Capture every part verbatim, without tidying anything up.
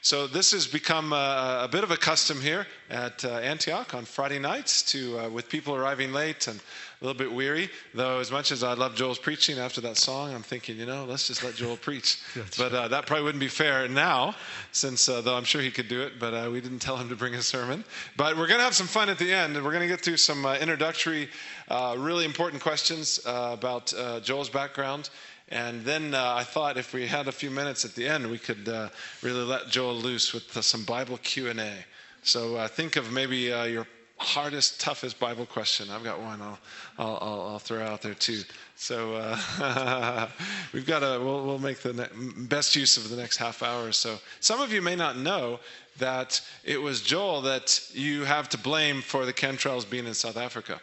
So this has become a, a bit of a custom here at uh, Antioch on Friday nights to uh, with people arriving late and a little bit weary. Though as much as I love Joel's preaching after that song, I'm thinking, you know, let's just let Joel preach. But uh, that probably wouldn't be fair now, since uh, though I'm sure he could do it, but uh, we didn't tell him to bring a sermon. But we're going to have some fun at the end, and we're going to get through some uh, introductory, uh, really important questions uh, about uh, Joel's background. And then uh, I thought if we had a few minutes at the end, we could uh, really let Joel loose with uh, some Bible Q and A. So uh, think of maybe uh, your hardest, toughest Bible question. I've got one I'll, I'll, I'll, I'll throw out there too. So uh, we've got a, we'll, we'll make the ne- best use of the next half hour or so. Some of you may not know that it was Joel that you have to blame for the Cantrells being in South Africa.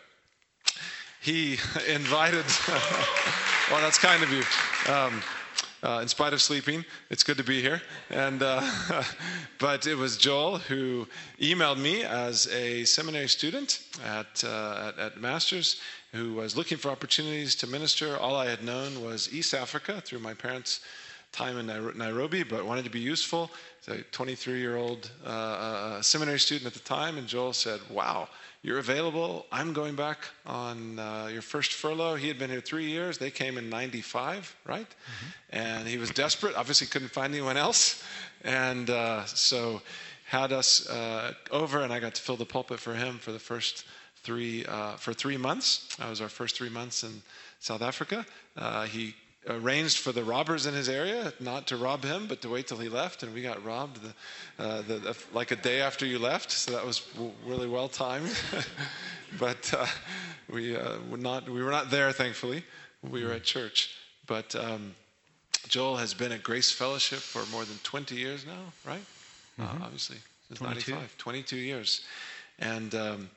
He invited... Well, that's kind of you. Um, uh, in spite of sleeping, it's good to be here. And uh, but it was Joel who emailed me as a seminary student at, uh, at at Masters, who was looking for opportunities to minister. All I had known was East Africa through my parents' time in Nairobi, but wanted to be useful. A twenty-three-year-old uh, uh, seminary student at the time, and Joel said, "Wow, you're available. I'm going back on uh, your first furlough." He had been here three years. They came in ninety-five, right? Mm-hmm. And he was desperate. Obviously couldn't find anyone else. And uh, so had us uh, over, and I got to fill the pulpit for him for the first three, uh, for three months. That was our first three months in South Africa. Uh, he arranged for the robbers in his area not to rob him, but to wait till he left, and we got robbed the, uh, the, the, like a day after you left. So that was w- really well timed. but uh, we uh, were not we were not there, thankfully. We were at church. But um, Joel has been at Grace Fellowship for more than twenty years now, right? Mm-hmm. Uh, obviously, since ninety-five, twenty-two years, and. Um,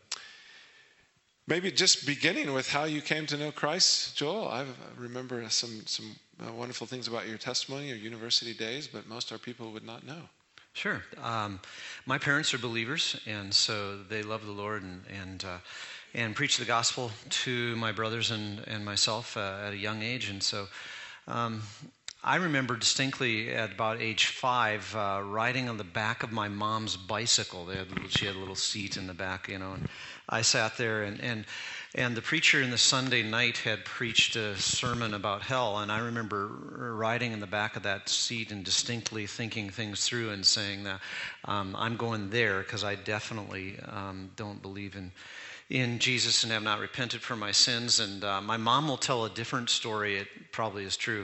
Maybe just beginning with how you came to know Christ, Joel. I remember some some uh, wonderful things about your testimony, your university days, but most of our people would not know. Sure. Um, my parents are believers, and so they love the Lord and and uh, and preach the gospel to my brothers and and myself uh, at a young age, and so. Um, I remember distinctly at about age five uh, riding on the back of my mom's bicycle. They had, she had a little seat in the back, you know, and I sat there, and, and and the preacher in the Sunday night had preached a sermon about hell, and I remember riding in the back of that seat and distinctly thinking things through and saying that um, I'm going there because I definitely um, don't believe in in Jesus and have not repented for my sins. And uh, my mom will tell a different story. It probably is true.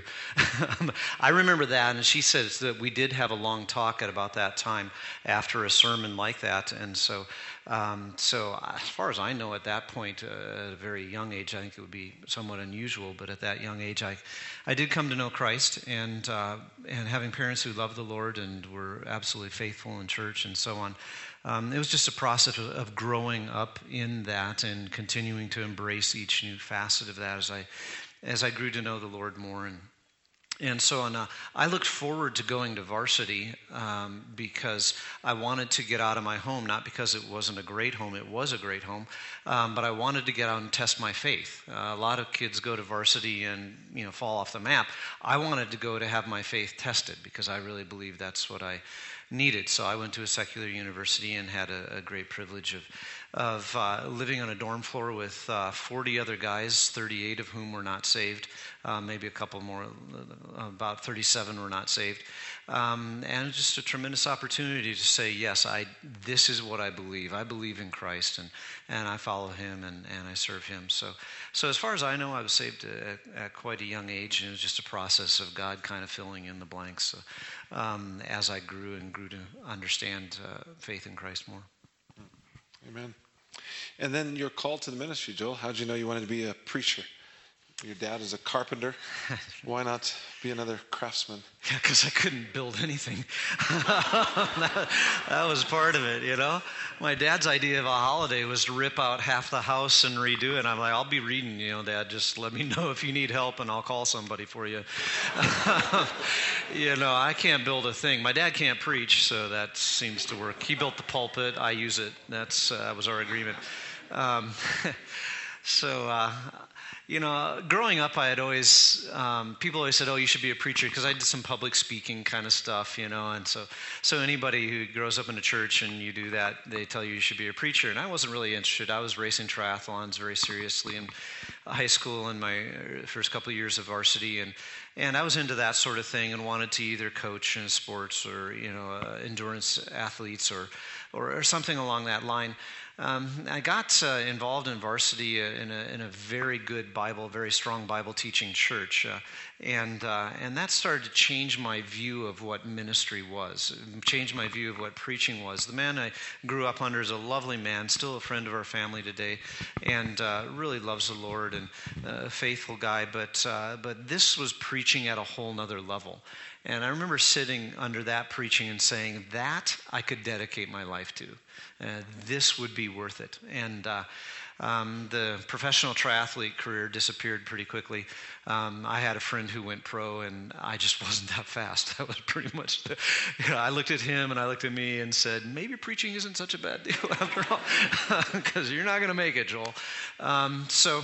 I remember that, and she says that we did have a long talk at about that time after a sermon like that. And so, um, so as far as I know, at that point, uh, at a very young age, I think it would be somewhat unusual, but at that young age, I, I did come to know Christ, and uh, and having parents who loved the Lord and were absolutely faithful in church and so on. Um, it was just a process of, of growing up in that and continuing to embrace each new facet of that as I as I grew to know the Lord more. And and so on, uh, I looked forward to going to varsity um, because I wanted to get out of my home, not because it wasn't a great home. It was a great home, um, but I wanted to get out and test my faith. Uh, a lot of kids go to varsity and you know fall off the map. I wanted to go to have my faith tested because I really believe that's what I needed. So I went to a secular university and had a, a great privilege of of uh, living on a dorm floor with uh, forty other guys, thirty-eight of whom were not saved, uh, maybe a couple more, uh, about thirty-seven were not saved, um, and just a tremendous opportunity to say, yes, I. This is what I believe. I believe in Christ, and, and I follow Him, and, and I serve Him. So, so as far as I know, I was saved at, at quite a young age, and it was just a process of God kind of filling in the blanks. So, Um, as I grew and grew to understand uh, faith in Christ more. Amen. And then your call to the ministry, Joel. How did you know you wanted to be a preacher? Your dad is a carpenter. Why not be another craftsman? Yeah, because I couldn't build anything. that, that was part of it, you know. My dad's idea of a holiday was to rip out half the house and redo it. I'm like, I'll be reading, you know, Dad. Just let me know if you need help, and I'll call somebody for you. You know, I can't build a thing. My dad can't preach, so that seems to work. He built the pulpit. I use it. That's uh, that was our agreement. Um, so, uh, you know, growing up, I had always, um, people always said, oh, you should be a preacher, because I did some public speaking kind of stuff, you know, and so so anybody who grows up in a church and you do that, they tell you you should be a preacher, and I wasn't really interested. I was racing triathlons very seriously in high school and my first couple of years of varsity, and and I was into that sort of thing and wanted to either coach in sports or, you know, uh, endurance athletes or, or, or something along that line. Um, I got uh, involved in varsity uh, in, a, in a very good Bible, very strong Bible teaching church, uh, and uh, and that started to change my view of what ministry was, change my view of what preaching was. The man I grew up under is a lovely man, still a friend of our family today, and uh, really loves the Lord and a faithful guy. But uh, but this was preaching at a whole nother level. And I remember sitting under that preaching and saying, that I could dedicate my life to. Uh, this would be worth it. And uh, um, the professional triathlete career disappeared pretty quickly. Um, I had a friend who went pro, and I just wasn't that fast. That was pretty much the, you know, I looked at him and I looked at me and said, maybe preaching isn't such a bad deal after all, because you're not going to make it, Joel. Um, so...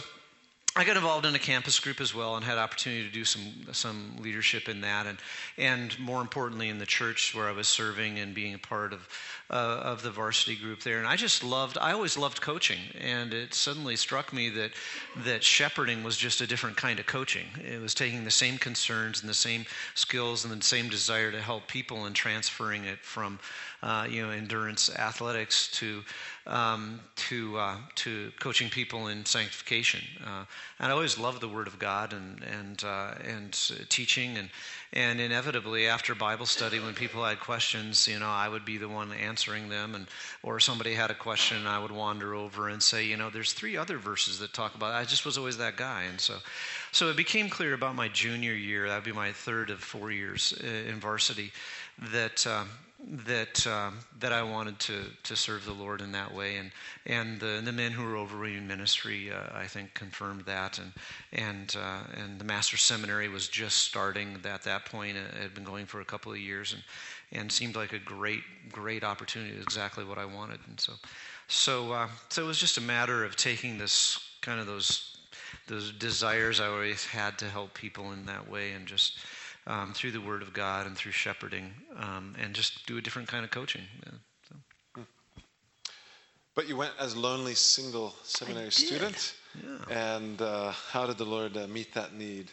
I got involved in a campus group as well and had opportunity to do some some leadership in that, and and more importantly in the church where I was serving and being a part of uh, of the varsity group there. And I just loved, I always loved coaching, and it suddenly struck me that that shepherding was just a different kind of coaching. It was taking the same concerns and the same skills and the same desire to help people and transferring it from uh, you know endurance athletics to um, to uh, to coaching people in sanctification. Uh, and I always loved the Word of God and and uh, and uh, teaching, and and inevitably after Bible study, when people had questions, you know, I would be the one answering them, and or somebody had a question, and I would wander over and say, you know, there's three other verses that talk about it. I just was always that guy, and so so it became clear about my junior year, that would be my third of four years in varsity, that. Uh, that um, that I wanted to to serve the Lord in that way, and and the, the men who were over in ministry, uh, I think, confirmed that, and and uh, and the Master's Seminary was just starting at that point. It had been going for a couple of years, and and seemed like a great great opportunity, exactly what I wanted, and so so uh, so it was just a matter of taking this kind of those those desires I always had to help people in that way, and just. Um, through the Word of God and through shepherding, um, and just do a different kind of coaching. Yeah, so. But you went as lonely single seminary student, yeah. and uh, how did the Lord uh, meet that need?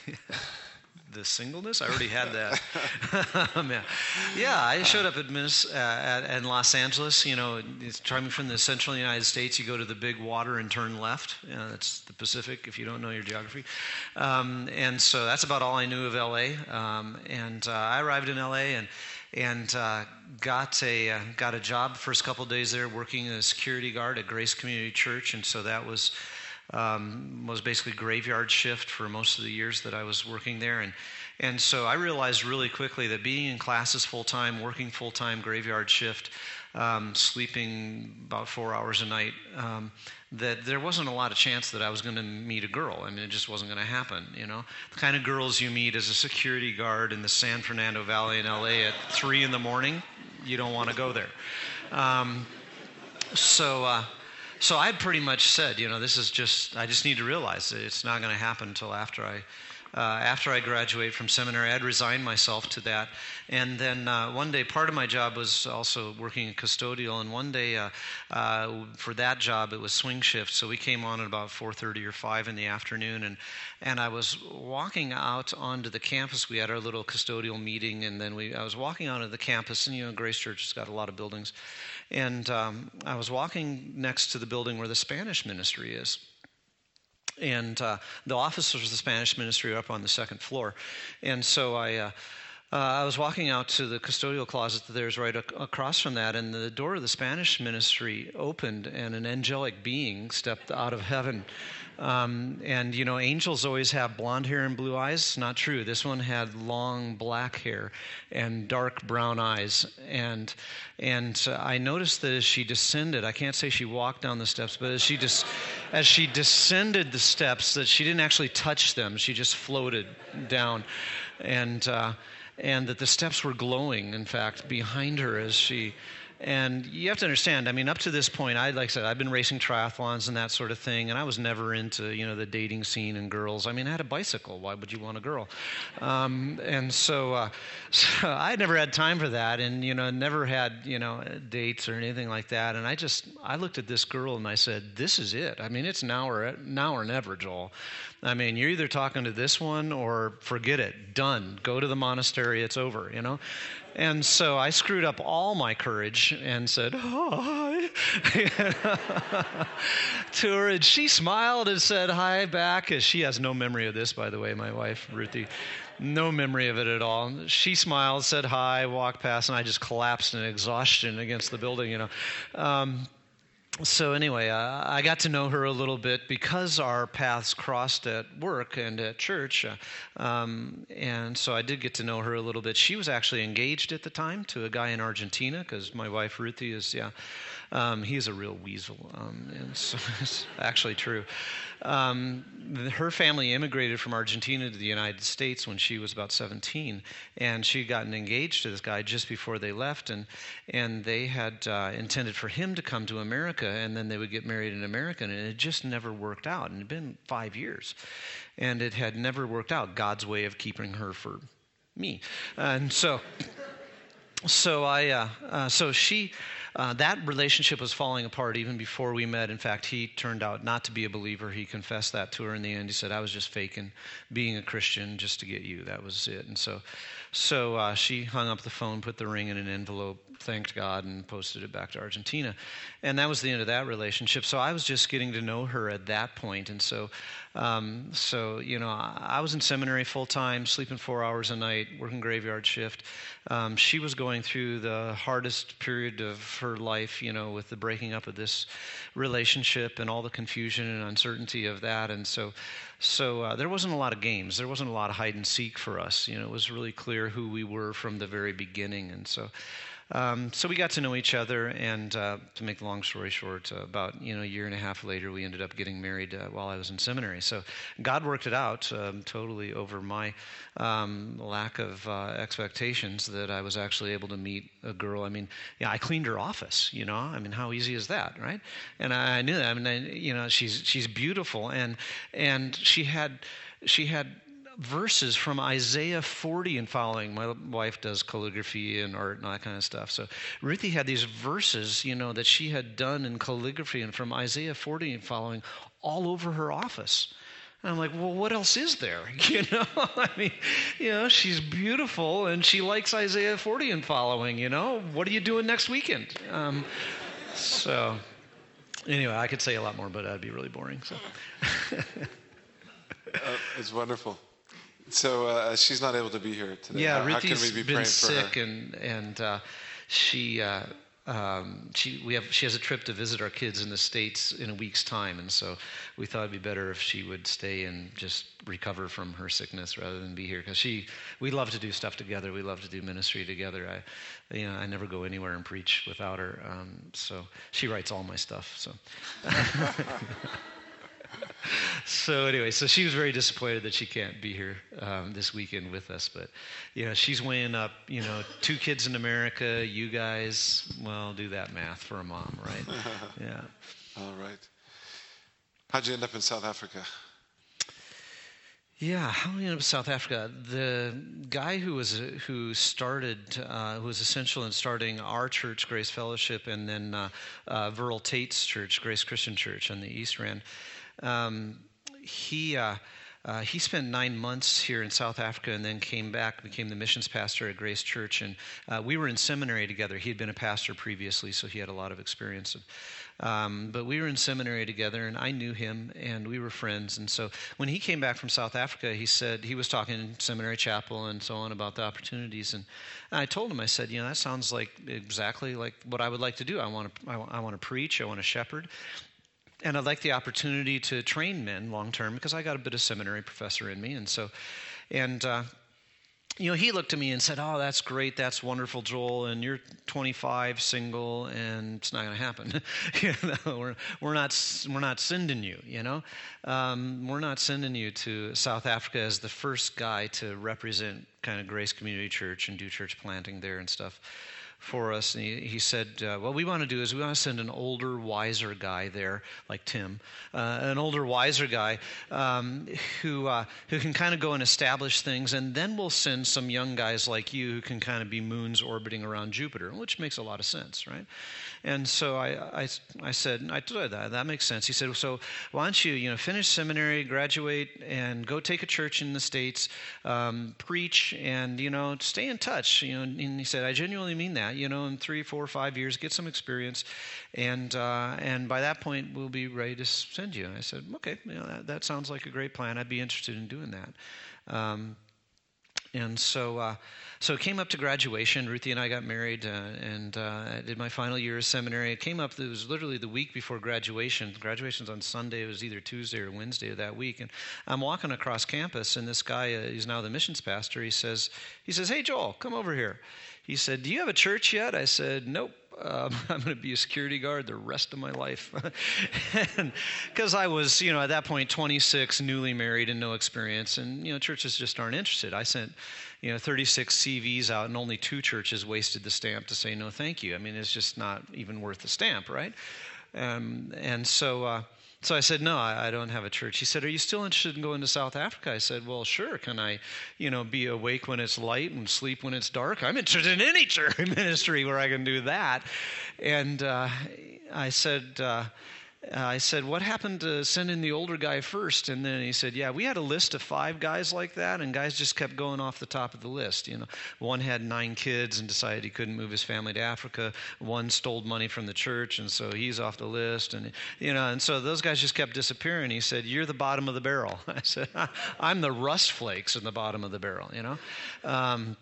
The singleness? I already had that. yeah. yeah, I showed up at, Miss, uh, at in Los Angeles. You know, it's coming from the central United States. You go to the big water and turn left. You know, that's the Pacific, if you don't know your geography. Um, and so that's about all I knew of L A. Um, and uh, I arrived in L A and and uh, got a uh, got a job the first couple of days there, working as a security guard at Grace Community Church. And so that was. Um, was basically graveyard shift for most of the years that I was working there, and and so I realized really quickly that being in classes full time, working full time, graveyard shift, um, sleeping about four hours a night, um, that there wasn't a lot of chance that I was going to meet a girl. I mean, it just wasn't going to happen. You know, the kind of girls you meet as a security guard in the San Fernando Valley in L A at three in the morning, you don't want to go there. Um, so. Uh, So I had pretty much said, you know, this is just, I just need to realize that it's not going to happen until after I, uh, after I graduate from seminary. I'd resigned myself to that. And then uh, one day, part of my job was also working in custodial. And one day uh, uh, for that job, it was swing shift. So we came on at about four thirty or five in the afternoon. And, and I was walking out onto the campus. We had our little custodial meeting. And then we, I was walking onto the campus. And, you know, Grace Church has got a lot of buildings. And um, I was walking next to the building where the Spanish ministry is. And uh, the officers of the Spanish ministry are up on the second floor. And so I uh, uh, I was walking out to the custodial closet that there's right ac- across from that, and the door of the Spanish ministry opened, and an angelic being stepped out of heaven. Um, and, you know, angels always have blonde hair and blue eyes. Not true. This one had long black hair and dark brown eyes. And and uh, I noticed that as she descended, I can't say she walked down the steps, but as she des- as she descended the steps, that she didn't actually touch them. She just floated down. And uh, and that the steps were glowing, in fact, behind her as she And you have to understand, I mean, up to this point, I like I said, I've been racing triathlons and that sort of thing, and I was never into, you know, the dating scene and girls. I mean, I had a bicycle. Why would you want a girl? Um, and so, uh, so I never had time for that, and, you know, never had, you know, dates or anything like that. And I just, I looked at this girl and I said, this is it. I mean, it's now or, now or never, Joel. I mean, you're either talking to this one or forget it. Done. Go to the monastery. It's over, you know? And so I screwed up all my courage and said, hi, to her. And she smiled and said hi back. She has no memory of this, by the way, my wife, Ruthie. No memory of it at all. She smiled, said hi, walked past, and I just collapsed in exhaustion against the building, you know. Um, So anyway, uh, I got to know her a little bit because our paths crossed at work and at church, uh, um, and so I did get to know her a little bit. She was actually engaged at the time to a guy in Argentina because my wife Ruthie is, yeah, um, he's a real weasel, um, and so it's actually true. Um, her family immigrated from Argentina to the United States when she was about seventeen, and she had gotten engaged to this guy just before they left, and and they had uh, intended for him to come to America, and then they would get married in America, and it just never worked out. And it had been five years, and it had never worked out. God's way of keeping her for me, and so so I uh, uh, so she. Uh, that relationship was falling apart even before we met. In fact, he turned out not to be a believer. He confessed that to her in the end. He said, I was just faking being a Christian just to get you. That was it. And so so uh, she hung up the phone, put the ring in an envelope, thanked God, and posted it back to Argentina. And that was the end of that relationship. So I was just getting to know her at that point. And so, um, so you know, I was in seminary full-time, sleeping four hours a night, working graveyard shift. Um, she was going through the hardest period of her life, you know, with the breaking up of this relationship and all the confusion and uncertainty of that. And so so uh, there wasn't a lot of games. There wasn't a lot of hide and seek for us. You know, it was really clear who we were from the very beginning. And so Um, so we got to know each other, and uh, to make the long story short, uh, about you know a year and a half later, we ended up getting married uh, while I was in seminary. So God worked it out um, totally over my um, lack of uh, expectations that I was actually able to meet a girl. I mean, yeah, I cleaned her office. You know, I mean, how easy is that, right? And I, I knew that. I mean, I, you know, she's she's beautiful, and and she had she had. verses from Isaiah forty and following. My wife does calligraphy and art and all that kind of stuff. So Ruthie had these verses, you know, that she had done in calligraphy and from Isaiah forty and following all over her office. And I'm like, well, what else is there? You know, I mean, you know, she's beautiful and she likes Isaiah forty and following, you know. What are you doing next weekend? Um, so anyway, I could say a lot more, but that'd be really boring. So uh, it's wonderful. So uh, she's not able to be here today. Yeah, how, Ruthie's how can we be been praying for sick, her? and and uh, she uh, um, she we have she has a trip to visit our kids in the States in a week's time, and so we thought it'd be better if she would stay and just recover from her sickness rather than be here, because she we love to do stuff together. We love to do ministry together. I you know I never go anywhere and preach without her. Um, so she writes all my stuff. So. So anyway, so she was very disappointed that she can't be here um, this weekend with us. But, you know, she's weighing up, you know, two kids in America, you guys, well, do that math for a mom, right? Yeah. All right. How'd you end up in South Africa? Yeah, how did we end up in South Africa? The guy who was who started, uh, who was essential in starting our church, Grace Fellowship, and then uh, uh, Verl Tate's church, Grace Christian Church on the East Rand, um, he uh, uh, he spent nine months here in South Africa and then came back, became the missions pastor at Grace Church, and uh, we were in seminary together. He had been a pastor previously, so he had a lot of experience. Um, but we were in seminary together, and I knew him, and we were friends. And so when he came back from South Africa, he said, he was talking in seminary chapel and so on about the opportunities. And I told him, I said, you know, that sounds like exactly like what I would like to do. I want to, I, I want to preach. I want to shepherd. And I'd like the opportunity to train men long term, because I got a bit of seminary professor in me. And so, and, uh, you know, he looked at me and said, oh, that's great. That's wonderful, Joel. And you're twenty-five, single, and it's not going to happen. you know, we're, we're not, we're not sending you, you know. Um, we're not sending you to South Africa as the first guy to represent kind of Grace Community Church and do church planting there and stuff for us. And he, he said, uh, what we want to do is we want to send an older, wiser guy there, like Tim, uh, an older, wiser guy um, who uh, who can kind of go and establish things, and then we'll send some young guys like you who can kind of be moons orbiting around Jupiter, which makes a lot of sense, right? And so I, I, I said, I told that, that makes sense. He said, so why don't you, you know, finish seminary, graduate, and go take a church in the States, um, preach, and, you know, stay in touch. You know, and he said, I genuinely mean that. You know, in three, four, five years, get some experience, and uh, and by that point, we'll be ready to send you. And I said, okay, you know, that, that sounds like a great plan. I'd be interested in doing that. Um, And so uh, so it came up to graduation. Ruthie and I got married, uh, and uh, I did my final year of seminary. It came up, it was literally the week before graduation. Graduation's on Sunday. It was either Tuesday or Wednesday of that week. And I'm walking across campus, and this guy, uh, he's now the missions pastor, he says, he says, hey, Joel, come over here. He said, do you have a church yet? I said, nope. Um, I'm going to be a security guard the rest of my life. Because I was, you know, at that point, twenty-six, newly married and no experience. And, you know, churches just aren't interested. I sent, you know, thirty-six C Vs out, and only two churches wasted the stamp to say no thank you. I mean, it's just not even worth the stamp, right? Um, and so... Uh, So I said, no, I, I don't have a church. He said, are you still interested in going to South Africa? I said, well, sure. Can I, you know, be awake when it's light and sleep when it's dark? I'm interested in any church ministry where I can do that. And uh, I said, uh, I said, what happened to sending the older guy first? And then he said, yeah, we had a list of five guys like that, and guys just kept going off the top of the list. You know, one had nine kids and decided he couldn't move his family to Africa. One stole money from the church, and so he's off the list. And you know, and so those guys just kept disappearing. He said, you're the bottom of the barrel. I said, I'm the rust flakes in the bottom of the barrel. You know. Um,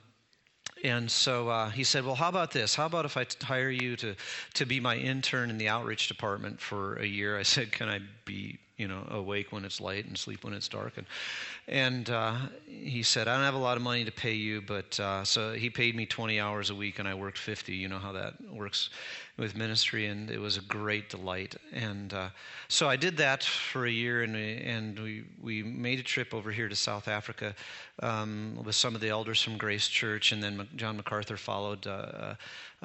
And so uh, he said, well, how about this? How about if I t- hire you to, to be my intern in the outreach department for a year? I said, can I be, you know, awake when it's light and sleep when it's dark? And, and uh, he said, I don't have a lot of money to pay you, but uh, so he paid me twenty hours a week, and I worked fifty. You know how that works with ministry, and it was a great delight. And uh, so I did that for a year, and we, and we, we made a trip over here to South Africa um, with some of the elders from Grace Church, and then John MacArthur followed uh,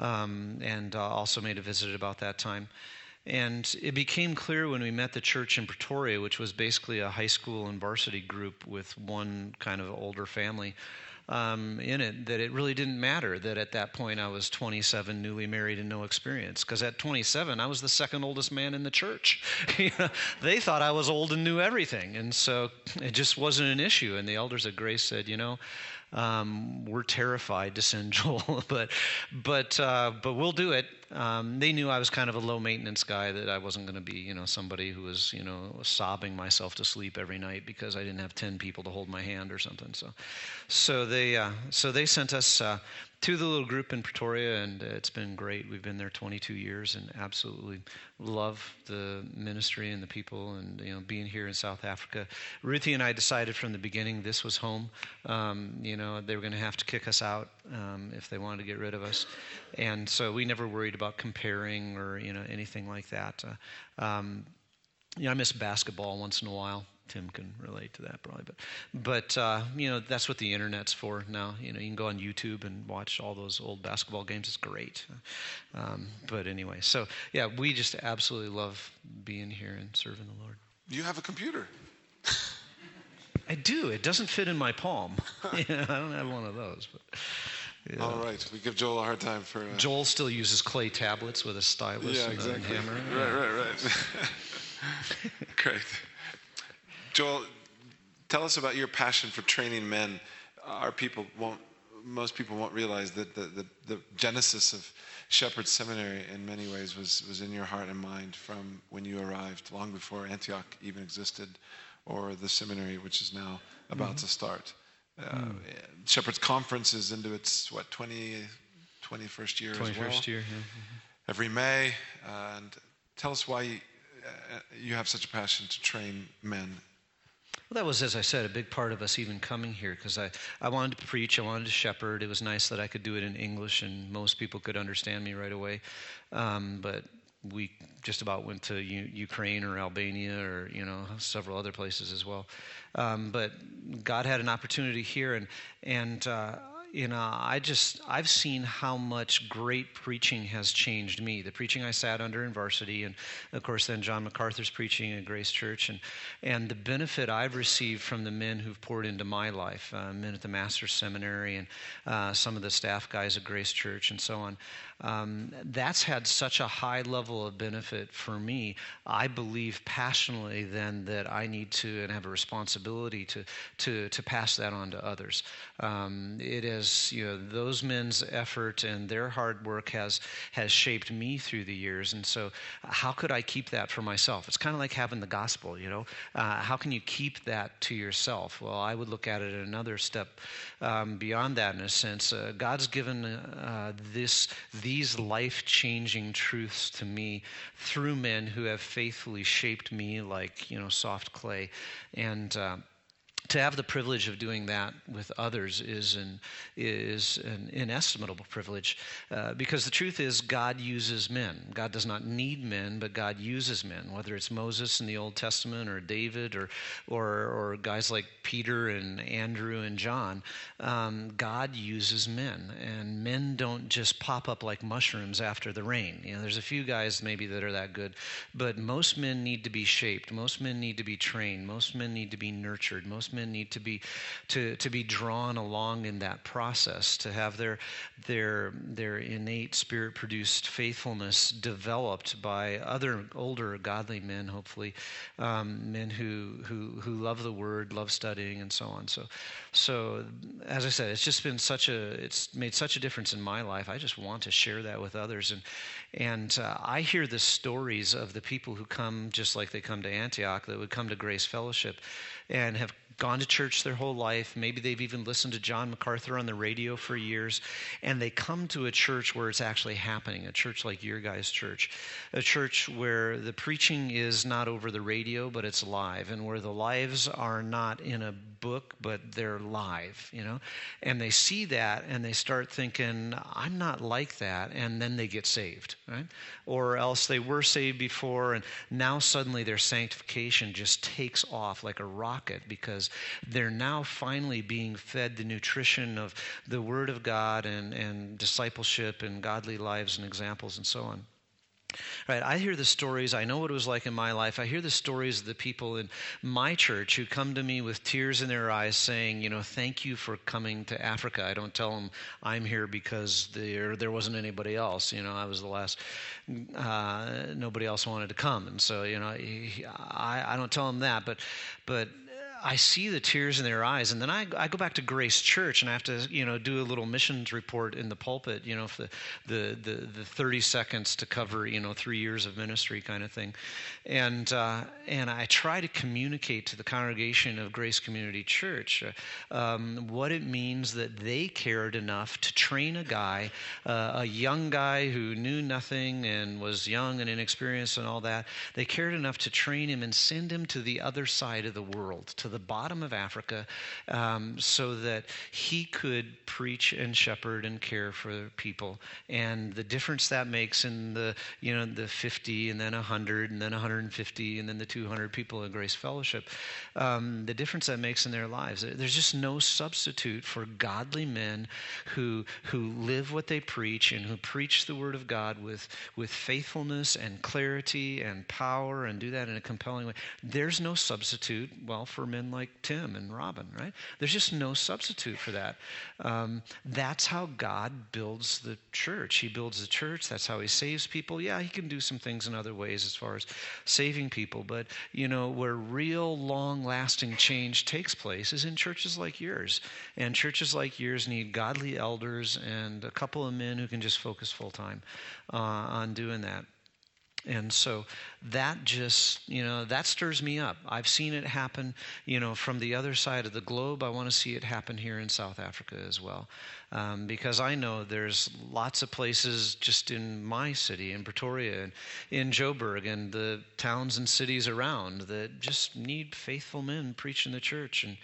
um, and uh, also made a visit about that time. And it became clear when we met the church in Pretoria, which was basically a high school and varsity group with one kind of older family um, in it, that it really didn't matter that at that point I was twenty-seven, newly married, and no experience. Because at twenty-seven, I was the second oldest man in the church. You know, they thought I was old and knew everything. And so it just wasn't an issue. And the elders at Grace said, you know, Um, we're terrified to send Joel, but but uh, but we'll do it. Um, they knew I was kind of a low maintenance guy, that I wasn't going to be, you know, somebody who was, you know, sobbing myself to sleep every night because I didn't have ten people to hold my hand or something. So, so they uh, so they sent us uh, to the little group in Pretoria, and it's been great. We've been there twenty-two years, and absolutely love the ministry and the people, and you know, being here in South Africa. Ruthie and I decided from the beginning this was home. Um, you know, they were going to have to kick us out um, if they wanted to get rid of us, and so we never worried about comparing or you know anything like that. Uh, um, you know, I miss basketball once in a while. Tim can relate to that probably, but but uh, you know, that's what the internet's for now. You know, you can go on YouTube and watch all those old basketball games. It's great. Um, but anyway, so yeah, we just absolutely love being here and serving the Lord. You have a computer. I do. It doesn't fit in my palm. Yeah, I don't have one of those. But yeah. All right, we give Joel a hard time for. Uh... Joel still uses clay tablets with a stylus yeah, and exactly. a hammer. Right, right, right. Great. Joel, tell us about your passion for training men. Our people won't, most people won't realize that the, the, the genesis of Shepherd's Seminary in many ways was, was in your heart and mind from when you arrived, long before Antioch even existed, or the seminary, which is now about mm-hmm. to start. Uh, mm. Shepherd's Conference is into its, what, twenty, twenty-first year twenty-first as well? year, yeah. Mm-hmm. Every May. Uh, and tell us why you, uh, you have such a passion to train men. Well, that was, as I said, a big part of us even coming here, because I, I wanted to preach, I wanted to shepherd. It was nice that I could do it in English and most people could understand me right away. Um, but we just about went to U- Ukraine or Albania or, you know, several other places as well. Um, but God had an opportunity here, and, and uh, you know, I just, I've seen how much great preaching has changed me. The preaching I sat under in Varsity, and of course then John MacArthur's preaching at Grace Church, and, and the benefit I've received from the men who've poured into my life, uh, men at the Master's Seminary and uh, some of the staff guys at Grace Church and so on. Um, that's had such a high level of benefit for me. I believe passionately then that I need to and have a responsibility to to to pass that on to others. Um, it is, you know, those men's effort and their hard work has has shaped me through the years. And so, how could I keep that for myself? It's kind of like having the gospel, you know. Uh, how can you keep that to yourself? Well, I would look at it another step um, beyond that, in a sense. Uh, God's given uh, this. These life-changing truths to me through men who have faithfully shaped me like, you know, soft clay. And uh, to have the privilege of doing that with others is an, is an inestimable privilege uh, because the truth is God uses men. God does not need men, but God uses men, whether it's Moses in the Old Testament or David or or, or guys like Peter and Andrew and John. Um, God uses men, and men don't just pop up like mushrooms after the rain. You know, there's a few guys maybe that are that good, but most men need to be shaped. Most men need to be trained. Most men need to be nurtured. Most men need to be to to be drawn along in that process, to have their their their innate spirit produced faithfulness developed by other older godly men, hopefully um, men who who who love the word, love studying, and so on. So so as I said, it's just been such a it's made such a difference in my life. I just want to share that with others, and and uh, I hear the stories of the people who come just like they come to Antioch, that would come to Grace Fellowship and have gone to church their whole life. Maybe they've even listened to John MacArthur on the radio for years, and they come to a church where it's actually happening, a church like your guys' church, a church where the preaching is not over the radio, but it's live, and where the lives are not in a book, but they're live, you know, and they see that and they start thinking, I'm not like that, and then they get saved, right? Or else they were saved before, and now suddenly their sanctification just takes off like a rocket because they're now finally being fed the nutrition of the Word of God and, and discipleship and godly lives and examples and so on. Right, I hear the stories. I know what it was like in my life. I hear the stories of the people in my church who come to me with tears in their eyes saying, you know, thank you for coming to Africa. I don't tell them I'm here because there there wasn't anybody else. You know, I was the last. Uh, nobody else wanted to come, and so you know, I, I don't tell them that. But but. I see the tears in their eyes, and then I, I go back to Grace Church, and I have to, you know, do a little missions report in the pulpit, you know, for the, the, the, the thirty seconds to cover, you know, three years of ministry kind of thing. And uh, and I try to communicate to the congregation of Grace Community Church uh, um, what it means that they cared enough to train a guy, uh, a young guy who knew nothing and was young and inexperienced and all that. They cared enough to train him and send him to the other side of the world, to the bottom of Africa, um, so that he could preach and shepherd and care for people. And the difference that makes in the, you know, the fifty and then one hundred and then one hundred fifty and then the two hundred people in Grace Fellowship, um, the difference that makes in their lives. There's just no substitute for godly men who who live what they preach and who preach the Word of God with, with faithfulness and clarity and power and do that in a compelling way. There's no substitute, well, for men like Tim and Robin, right? There's just no substitute for that. Um, that's how God builds the church. He builds the church. That's how he saves people. Yeah, he can do some things in other ways as far as saving people, but, you know, where real long-lasting change takes place is in churches like yours. And churches like yours need godly elders and a couple of men who can just focus full-time uh, on doing that. And so that just, you know, that stirs me up. I've seen it happen, you know, from the other side of the globe. I want to see it happen here in South Africa as well. Um, because I know there's lots of places just in my city, in Pretoria and in Joburg and the towns and cities around that just need faithful men preaching the church. And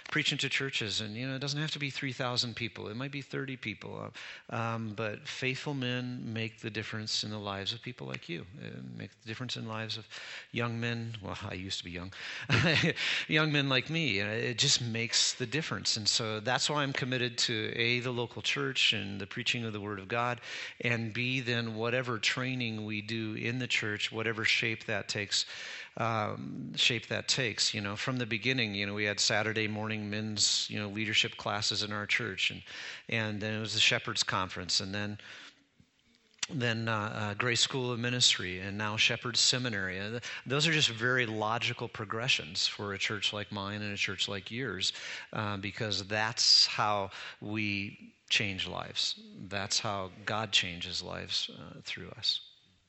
preaching to churches, and you know, it doesn't have to be three thousand people. It might be thirty people. Um, but faithful men make the difference in the lives of people like you. Uh, make the difference in the lives of young men. Well, I used to be young. Young men like me. And it just makes the difference. And so that's why I'm committed to A, the local church and the preaching of the Word of God, and B, then whatever training we do in the church, whatever shape that takes, um, shape that takes. You know, from the beginning, you know, we had Saturday morning men's, you know, leadership classes in our church, and and then it was the Shepherd's Conference, and then then uh, uh, Grace School of Ministry, and now Shepherd's Seminary. Uh, those are just very logical progressions for a church like mine and a church like yours, uh, because that's how we change lives. That's how God changes lives uh, through us.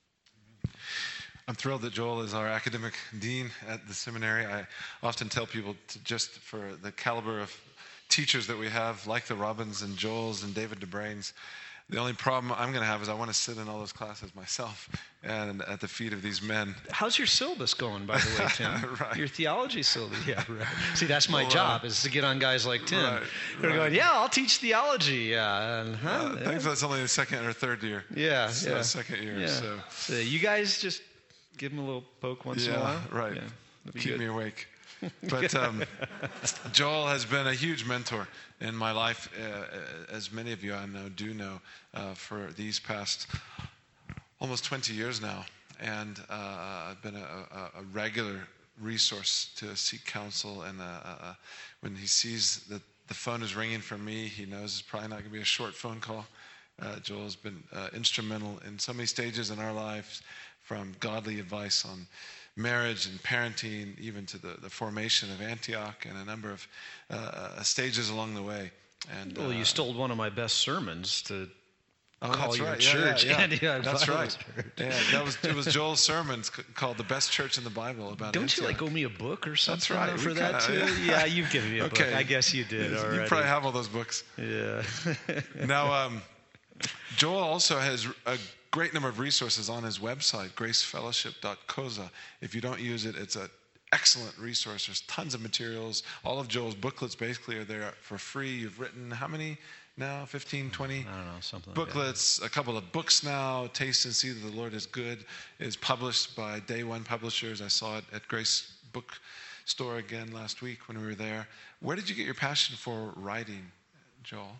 I'm thrilled that Joel is our academic dean at the seminary. I often tell people to just for the caliber of teachers that we have, like the Robins and Joels and David DeBrains, the only problem I'm going to have is I want to sit in all those classes myself and at the feet of these men. How's your syllabus going, by the way, Tim? Right. Your theology syllabus. Yeah, right. See, that's my well, job, uh, is to get on guys like Tim. Right, They're right. going, yeah, I'll teach theology. Yeah, and, huh? Uh, yeah. thankfully, it's only the second or third year. Yeah, so yeah. Second year. Yeah. So. so you guys just give them a little poke once yeah, in a while. Right. Yeah, that'd be Keep good. me awake. But um, Joel has been a huge mentor in my life, uh, as many of you I know do know, uh, for these past almost twenty years now. And uh, I've been a, a, a regular resource to seek counsel. And uh, uh, when he sees that the phone is ringing for me, he knows it's probably not going to be a short phone call. Uh, Joel has been uh, instrumental in so many stages in our lives, from godly advice on marriage and parenting, even to the, the formation of Antioch and a number of uh, stages along the way. And Well, uh, you stole one of my best sermons to oh, call that's your right. church. Yeah, yeah, yeah. Antioch That's Bible right. Church. Yeah, that was it was Joel's sermons c- called "The Best Church in the Bible" about Don't Antioch. you like owe me a book or something right. for We that kinda- too? Yeah, you've given me a Okay. book. I guess you did already. You probably have all those books. Yeah. Now, um, Joel also has a great number of resources on his website, grace fellowship dot coza. If you don't use it, it's an excellent resource. There's tons of materials. All of Joel's booklets basically are there for free. You've written how many now? fifteen, twenty? I don't know, something Booklets, a couple of books now. Taste and See That the Lord is Good is published by Day One Publishers. I saw it at Grace Bookstore again last week when we were there. Where did you get your passion for writing, Joel?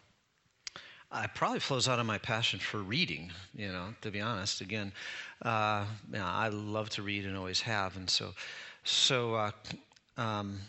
It probably flows out of my passion for reading, you know, to be honest. Again, uh, you know, I love to read and always have. And so, so, uh, um,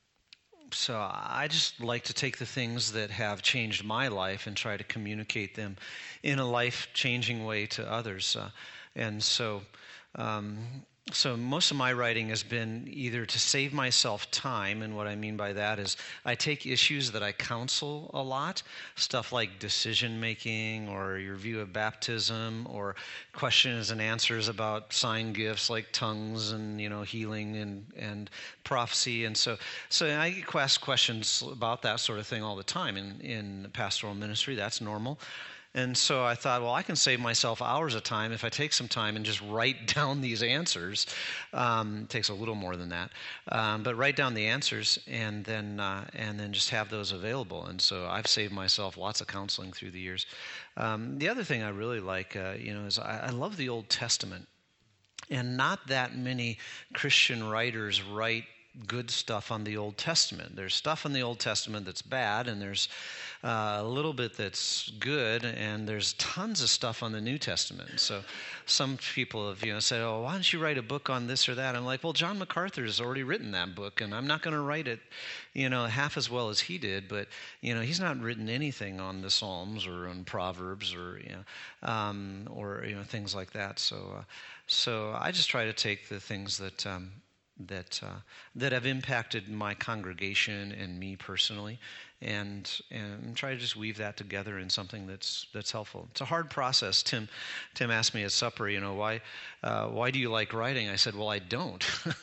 so I just like to take the things that have changed my life and try to communicate them in a life-changing way to others. Uh, and so, um, So most of my writing has been either to save myself time, and what I mean by that is I take issues that I counsel a lot, stuff like decision-making or your view of baptism, or questions and answers about sign gifts like tongues and, you know, healing and, and prophecy. And so so I get asked questions about that sort of thing all the time in, in pastoral ministry. That's normal. And so I thought, well, I can save myself hours of time if I take some time and just write down these answers. Um, it takes a little more than that, um, but write down the answers and then uh, and then just have those available. And so I've saved myself lots of counseling through the years. Um, the other thing I really like, uh, you know, is I, I love the Old Testament, and not that many Christian writers write good stuff on the Old Testament. There's stuff in the Old Testament that's bad, and there's uh, a little bit that's good, and there's tons of stuff on the New Testament. So some people have, you know, said, oh, why don't you write a book on this or that? I'm like, well, John MacArthur has already written that book, and I'm not going to write it, you know, half as well as he did, but, you know, he's not written anything on the Psalms or on Proverbs or, you know, um, or, you know, things like that. So, uh, so I just try to take the things that, um, that uh, that have impacted my congregation and me personally, and and try to just weave that together in something that's that's helpful. It's a hard process. Tim Tim asked me at supper, you know, why uh, why do you like writing? I said, well, I don't.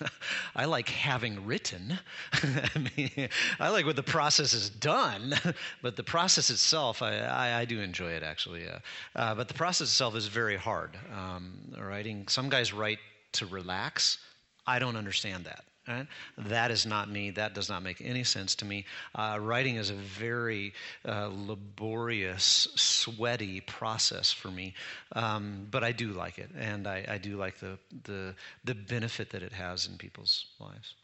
I like having written. I mean, I like what the process is done, but the process itself, I, I, I do enjoy it actually. Uh, uh, but the process itself is very hard. Um, writing. Some guys write to relax. I don't understand that. Right? That is not me. That does not make any sense to me. Uh, writing is a very uh, laborious, sweaty process for me, um, but I do like it, and I, I do like the, the the benefit that it has in people's lives.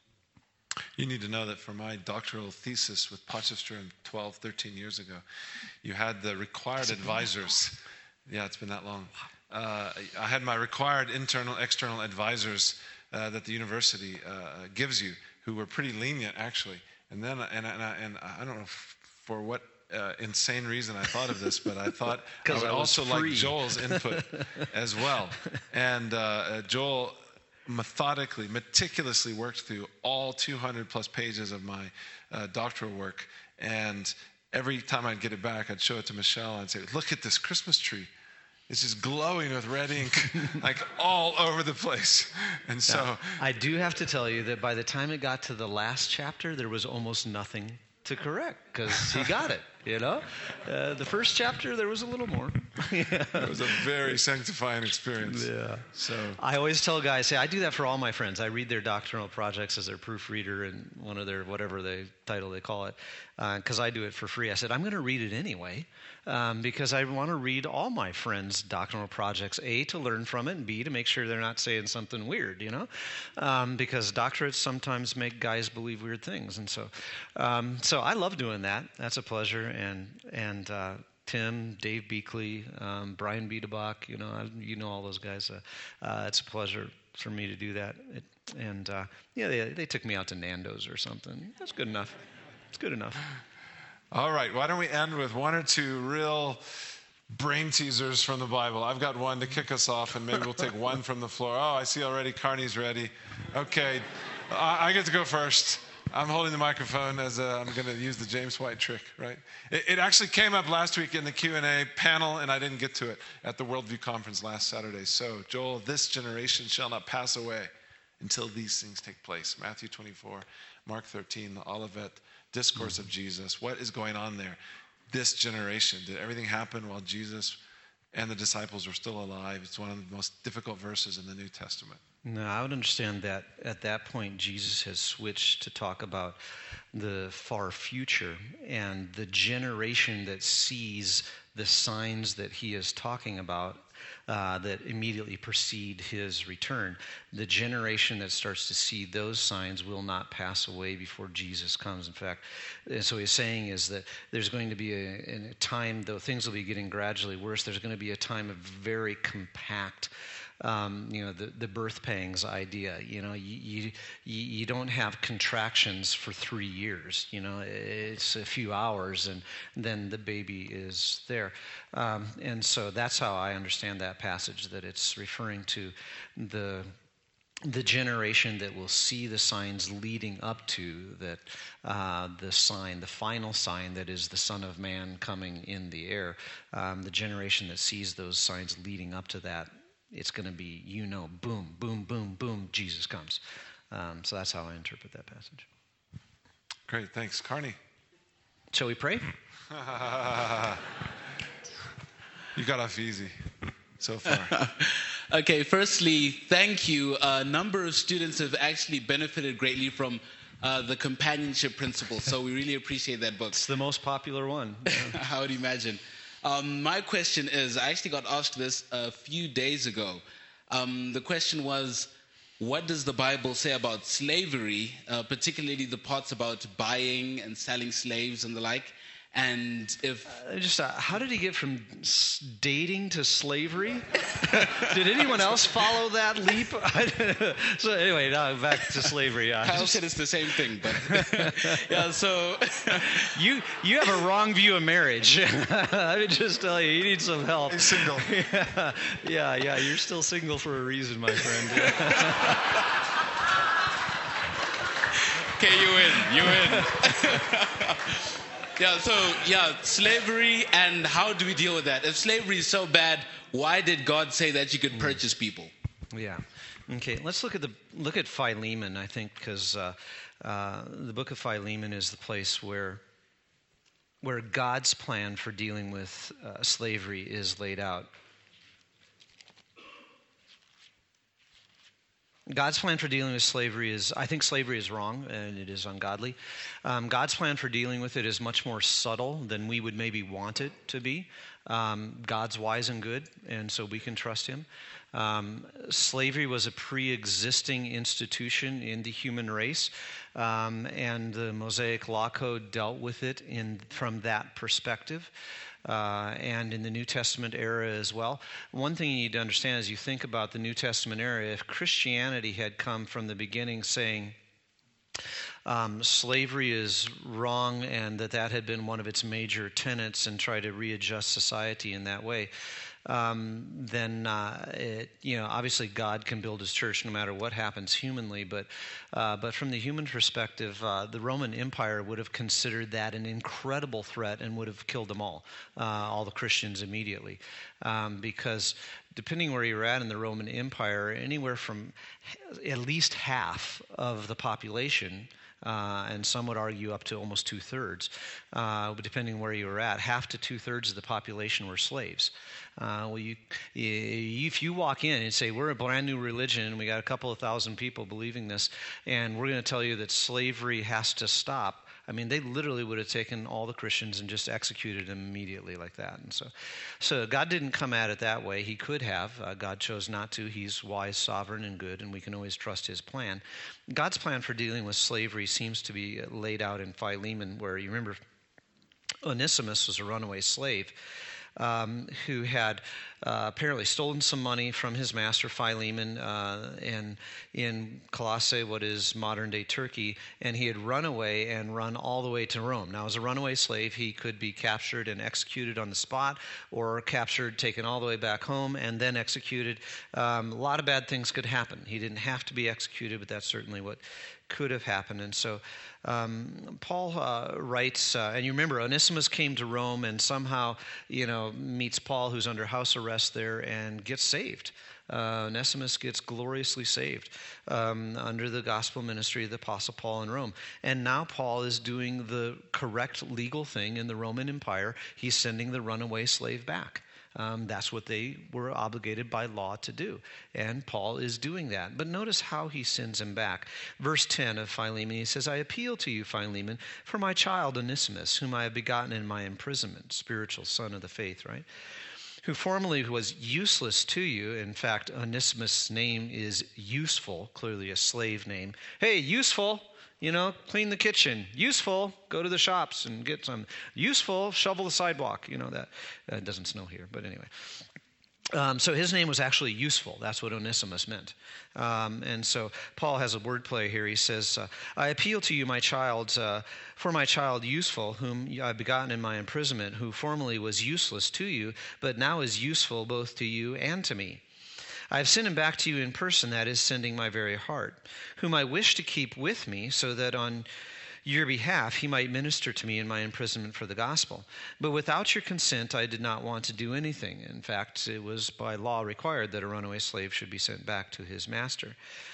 You need to know that for my doctoral thesis with Potchefstroom twelve, thirteen years ago, you had the required advisors. Yeah, it's been that long. Uh, I had my required internal, external advisors uh, that the university uh, gives you, who were pretty lenient, actually. And then, and, and, I, and I don't know for what uh, insane reason I thought of this, but I thought I would I also free. like Joel's input as well. And uh, Joel methodically, meticulously worked through all two hundred plus pages of my uh, doctoral work. And every time I'd get it back, I'd show it to Michelle. I'd say, look at this Christmas tree. It's just glowing with red ink, like all over the place. And so now, I do have to tell you that by the time it got to the last chapter, there was almost nothing to correct because he got it, you know? Uh, the first chapter, there was a little more. Yeah. It was a very sanctifying experience. Yeah. So I always tell guys, say, I do that for all my friends. I read their doctrinal projects as their proofreader and one of their, whatever they title they call it, because uh, I do it for free. I said, I'm going to read it anyway um, because I want to read all my friends' doctrinal projects, A, to learn from it, and B, to make sure they're not saying something weird, you know? Um, because doctorates sometimes make guys believe weird things. And so, um, so I love doing that. That's a pleasure. And, and, uh, Tim, Dave Beakley, um, Brian Biedebach, you know, I, you know all those guys. Uh, uh, it's a pleasure for me to do that. It, and uh, yeah, they, they took me out to Nando's or something. That's good enough. It's good enough. All right, why don't we end with one or two real brain teasers from the Bible. I've got one to kick us off, and maybe we'll take one from the floor. Oh, I see already Carney's ready. Okay, I, I get to go first. I'm holding the microphone as a, I'm going to use the James White trick, right? It, it actually came up last week in the Q and A panel, and I didn't get to it at the Worldview Conference last Saturday. So, Joel, this generation shall not pass away until these things take place. Matthew twenty-four, Mark thirteen, the Olivet Discourse of Jesus. What is going on there? This generation, did everything happen while Jesus and the disciples were still alive? It's one of the most difficult verses in the New Testament. No, I would understand that at that point, Jesus has switched to talk about the far future and the generation that sees the signs that he is talking about uh, that immediately precede his return. The generation that starts to see those signs will not pass away before Jesus comes. In fact, and so he's saying is that there's going to be a, a time, though things will be getting gradually worse, there's going to be a time of very compact Um, you know, the, the birth pangs idea. You know, you, you you don't have contractions for three years. You know, it's a few hours, and then the baby is there. Um, and so that's how I understand that passage, that it's referring to the the generation that will see the signs leading up to that, uh, the sign, the final sign that is the Son of Man coming in the air. Um, the generation that sees those signs leading up to that, it's going to be, you know, boom, boom, boom, boom, Jesus comes. Um, so that's how I interpret that passage. Great, thanks. Carney. Shall we pray? You got off easy so far. Okay, firstly, thank you. A number of students have actually benefited greatly from uh, the companionship principle, so we really appreciate that book. It's the most popular one. I would imagine. Um, my question is, I actually got asked this a few days ago. Um, the question was, what does the Bible say about slavery, uh, particularly the parts about buying and selling slaves and the like? And if... Uh, just, uh, how did he get from s- dating to slavery? Did anyone else follow that leap? So anyway, now back to slavery. Uh, Kyle said it's the same thing, but... yeah, so... you you have a wrong view of marriage. Let me just tell you, you need some help. He's single. Yeah, yeah, yeah, you're still single for a reason, my friend. Okay, you win, you win. Yeah, so, yeah, slavery, and how do we deal with that? If slavery is so bad, why did God say that you could purchase people? Yeah. Okay, let's look at the look at Philemon, I think, because uh, uh, the book of Philemon is the place where where God's plan for dealing with uh, slavery is laid out. God's plan for dealing with slavery is, I think slavery is wrong and it is ungodly. Um, God's plan for dealing with it is much more subtle than we would maybe want it to be. Um, God's wise and good, and so we can trust him. Um, slavery was a pre-existing institution in the human race, um, and the Mosaic Law Code dealt with it in from that perspective. Uh, and in the New Testament era as well. One thing you need to understand as you think about the New Testament era, if Christianity had come from the beginning saying um, slavery is wrong and that that had been one of its major tenets and try to readjust society in that way, um, then uh, it, you know, obviously God can build his church no matter what happens humanly, but uh, but from the human perspective, uh, the Roman Empire would have considered that an incredible threat and would have killed them all, uh, all the Christians immediately, um, because depending where you're at in the Roman Empire, anywhere from at least half of the population, Uh, and some would argue up to almost two-thirds, uh, depending where you were at. Half to two-thirds of the population were slaves. Uh, well, you, if you walk in and say, we're a brand new religion, and we got a couple of thousand people believing this, and we're going to tell you that slavery has to stop, I mean, they literally would have taken all the Christians and just executed them immediately like that. And so, so God didn't come at it that way. He could have. Uh, God chose not to. He's wise, sovereign, and good, and we can always trust his plan. God's plan for dealing with slavery seems to be laid out in Philemon, where you remember Onesimus was a runaway slave um, who had uh, apparently stolen some money from his master Philemon uh, and in Colossae, what is modern-day Turkey, and he had run away and run all the way to Rome. Now, as a runaway slave, he could be captured and executed on the spot, or captured, taken all the way back home, and then executed. Um, a lot of bad things could happen. He didn't have to be executed, but that's certainly what could have happened. And so um, Paul uh, writes, uh, and you remember Onesimus came to Rome and somehow, you know, meets Paul, who's under house arrest there, and gets saved. Uh, Onesimus gets gloriously saved um, under the gospel ministry of the Apostle Paul in Rome. And now Paul is doing the correct legal thing in the Roman Empire. He's sending the runaway slave back. Um, that's what they were obligated by law to do. And Paul is doing that. But notice how he sends him back. Verse ten of Philemon, he says, I appeal to you, Philemon, for my child Onesimus, whom I have begotten in my imprisonment, spiritual son of the faith, right? Who formerly was useless to you. In fact, Onesimus' name is useful, clearly a slave name. Hey, useful! You know, clean the kitchen. Useful, go to the shops and get some. Useful, shovel the sidewalk. You know, that uh, doesn't snow here, but anyway. Um, so his name was actually useful. That's what Onesimus meant. Um, and so Paul has a wordplay here. He says, uh, I appeal to you, my child, uh, for my child useful, whom I have begotten in my imprisonment, who formerly was useless to you, but now is useful both to you and to me. I have sent him back to you in person, that is, sending my very heart, whom I wish to keep with me, so that on your behalf he might minister to me in my imprisonment for the gospel. But without your consent I did not want to do anything. In fact, it was by law required that a runaway slave should be sent back to his master.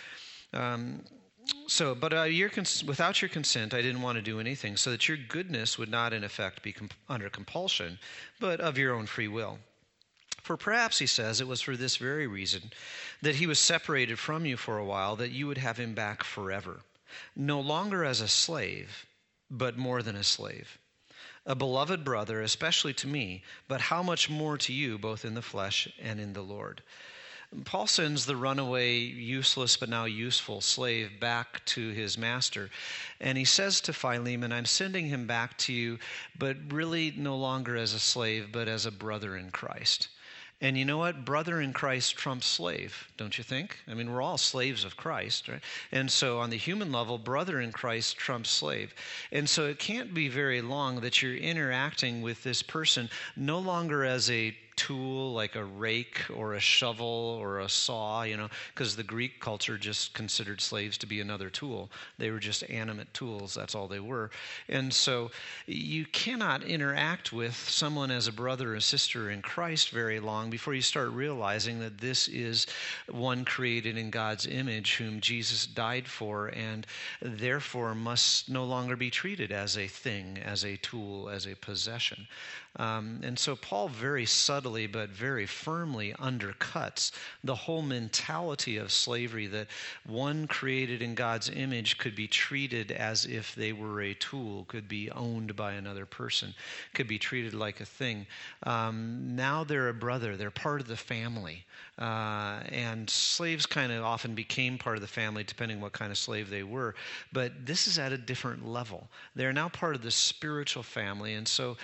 Um, so, but uh, your cons- without your consent I didn't want to do anything, so that your goodness would not in effect be comp- under compulsion, but of your own free will. For perhaps, he says, it was for this very reason that he was separated from you for a while, that you would have him back forever, no longer as a slave, but more than a slave, a beloved brother, especially to me, but how much more to you, both in the flesh and in the Lord. Paul sends the runaway, useless but now useful slave back to his master. And he says to Philemon, I'm sending him back to you, but really no longer as a slave, but as a brother in Christ. And you know what? Brother in Christ trumps slave, don't you think? I mean, we're all slaves of Christ, right? And so on the human level, brother in Christ trumps slave. And so it can't be very long that you're interacting with this person no longer as a tool like a rake or a shovel or a saw, you know, because the Greek culture just considered slaves to be another tool. They were just animate tools. That's all they were. And so you cannot interact with someone as a brother or sister in Christ very long before you start realizing that this is one created in God's image whom Jesus died for and therefore must no longer be treated as a thing, as a tool, as a possession. Um, and so Paul very subtly but very firmly undercuts the whole mentality of slavery, that one created in God's image could be treated as if they were a tool, could be owned by another person, could be treated like a thing. Um, now they're a brother, they're part of the family. Uh, and slaves kind of often became part of the family depending what kind of slave they were. But this is at a different level. They're now part of the spiritual family. And so,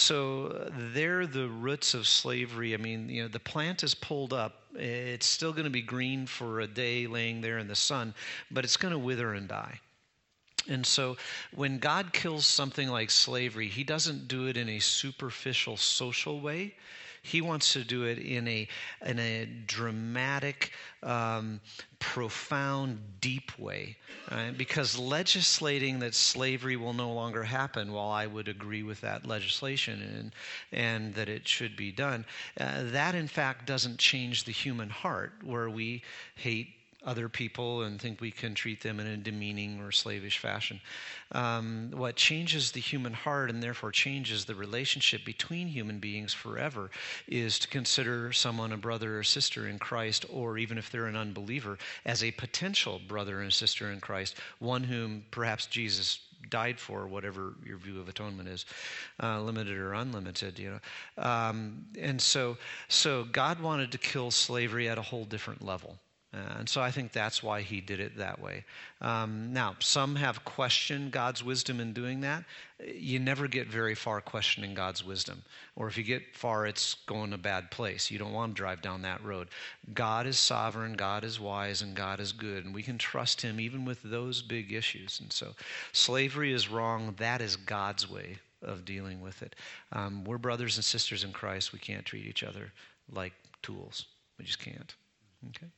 so they're the roots of slavery. I mean, you know, the plant is pulled up. It's still going to be green for a day laying there in the sun, but it's going to wither and die. And so when God kills something like slavery, he doesn't do it in a superficial social way. He wants to do it in a in a dramatic, um, profound, deep way. Right? Because legislating that slavery will no longer happen, while I would agree with that legislation and and that it should be done, uh, that in fact doesn't change the human heart, where we hate other people and think we can treat them in a demeaning or slavish fashion. Um, what changes the human heart, and therefore changes the relationship between human beings forever, is to consider someone a brother or sister in Christ, or even if they're an unbeliever, as a potential brother and sister in Christ, one whom perhaps Jesus died for, whatever your view of atonement is, uh, limited or unlimited, you know. Um, and so, so God wanted to kill slavery at a whole different level. Uh, and so I think that's why he did it that way. Um, now, some have questioned God's wisdom in doing that. You never get very far questioning God's wisdom. Or if you get far, it's going a bad place. You don't want to drive down that road. God is sovereign, God is wise, and God is good. And we can trust him even with those big issues. And so slavery is wrong. That is God's way of dealing with it. Um, we're brothers and sisters in Christ. We can't treat each other like tools. We just can't. Okay?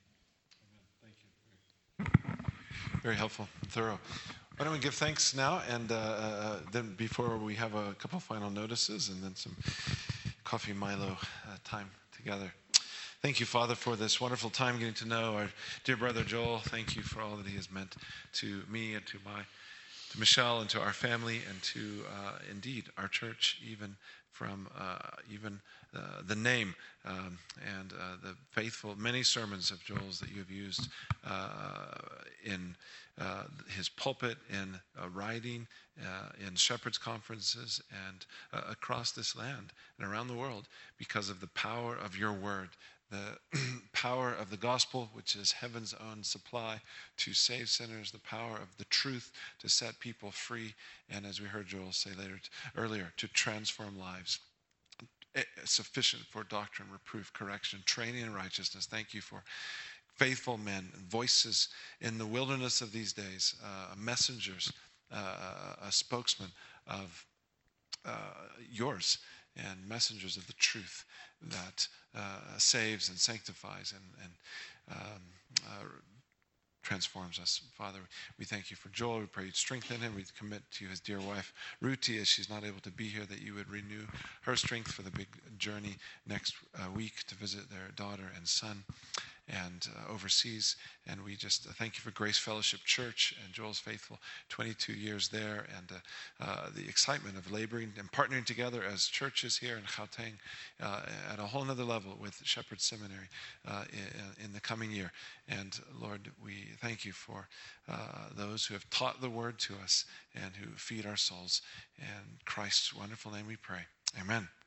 Very helpful, thorough. Why don't we give thanks now, and uh, uh, then before we have a couple final notices, and then some coffee Milo uh, time together. Thank you, Father, for this wonderful time getting to know our dear brother Joel. Thank you for all that he has meant to me and to my, to Michelle and to our family and to uh, indeed our church, even from uh, even uh, the name um, and uh, the faithful many sermons of Joel's that you have used uh, in uh, his pulpit, in uh, writing, uh, in shepherds' conferences, and uh, across this land and around the world, because of the power of your word, the power of the gospel, which is heaven's own supply to save sinners, the power of the truth to set people free, and as we heard Joel say later, earlier, to transform lives. Sufficient for doctrine, reproof, correction, training in righteousness. Thank you for faithful men and voices in the wilderness of these days, uh, messengers, uh, a spokesman of uh, yours, and messengers of the truth that uh, saves and sanctifies and, and um, uh, transforms us. Father, we thank you for Joel. We pray you'd strengthen him. We commit to his dear wife, Ruti, as she's not able to be here, that you would renew her strength for the big journey next uh, week to visit their daughter and son and uh, overseas. And we just uh, thank you for Grace Fellowship Church and Joel's faithful twenty-two years there, and uh, uh, the excitement of laboring and partnering together as churches here in Gauteng uh, at a whole other level with Shepherd Seminary uh, in, in the coming year. And Lord, we thank you for uh, those who have taught the word to us and who feed our souls. In Christ's wonderful name we pray. Amen.